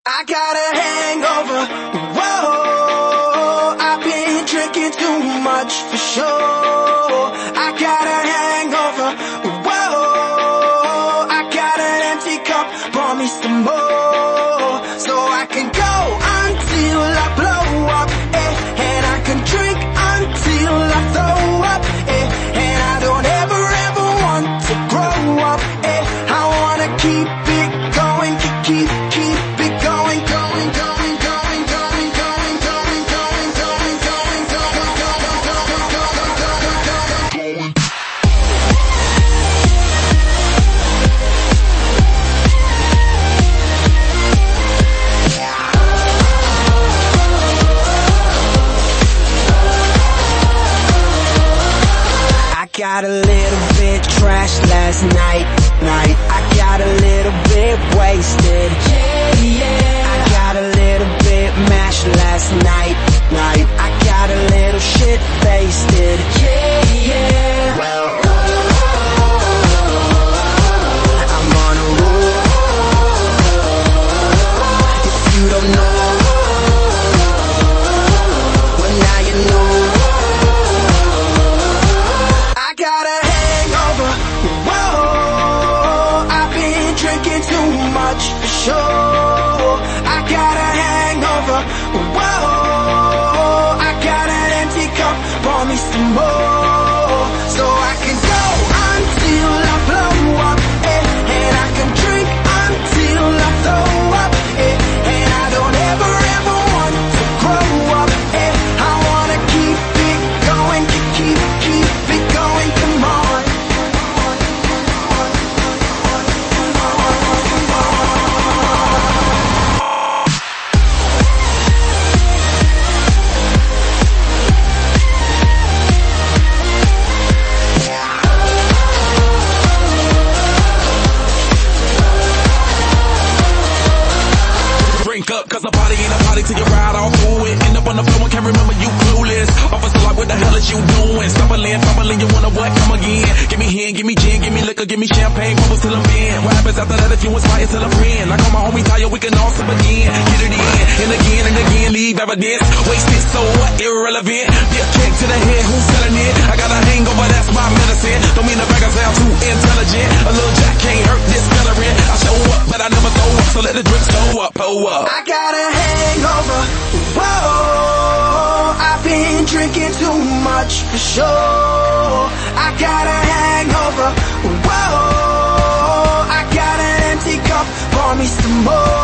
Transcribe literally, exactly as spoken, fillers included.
I got a hangover, whoa, I've been drinking too much for sure. I got a hangover, whoa, I got an empty cup, pour me some more. So I can go until I blow up, eh, and I can drink until I throw up, eh, and I don't ever ever want to grow up, eh, I wanna keep it going, keep, keep, keep it going, going, going, going, going, going, going, going, going, going, going, going, going, going. I got a little bit trashed last night, night. I got a little bit wasted, yeah, yeah. I got a little bit mashed last night, night. I got a little shit faced, yeah, yeah. Well, I'm on a roll. If you don't know, well now you know. I got a hangover, whoa, I've been drinking too much for sure. I got a hangover, whoa, I got an empty cup, pour me some more. So I can go until I blow up, eh, and I can drink until I throw up, eh, and I don't ever ever want to grow up, eh, I wanna keep it going, keep, keep, keep it going, come on. Drink up, cause a party ain't a party till you ride all through it. End up on the floor and can't remember you clueless. Officer like, what the hell is you doing? Stumbling, fumbling, you wanna what? Come again. Give me hen, give me gin, give me liquor, give me champagne, bubbles till I'm in. What happens after that if you inspire till I'm friend? Like all my homies tired, we can all sip again. Get it in, and again and again, leave evidence. Wasted, so what? Irrelevant. Be a kick to the head, who's selling it? I got a hangover, that's my medicine. Don't mean the bag I sound too intelligent. A little jack can't hurt this veteran. I show up, but I never throw up, so let the drink slow up, pull up. I got a hangover, whoa, I've been drinking too much for sure. I got a hangover, whoa, I got an empty cup, pour me some more.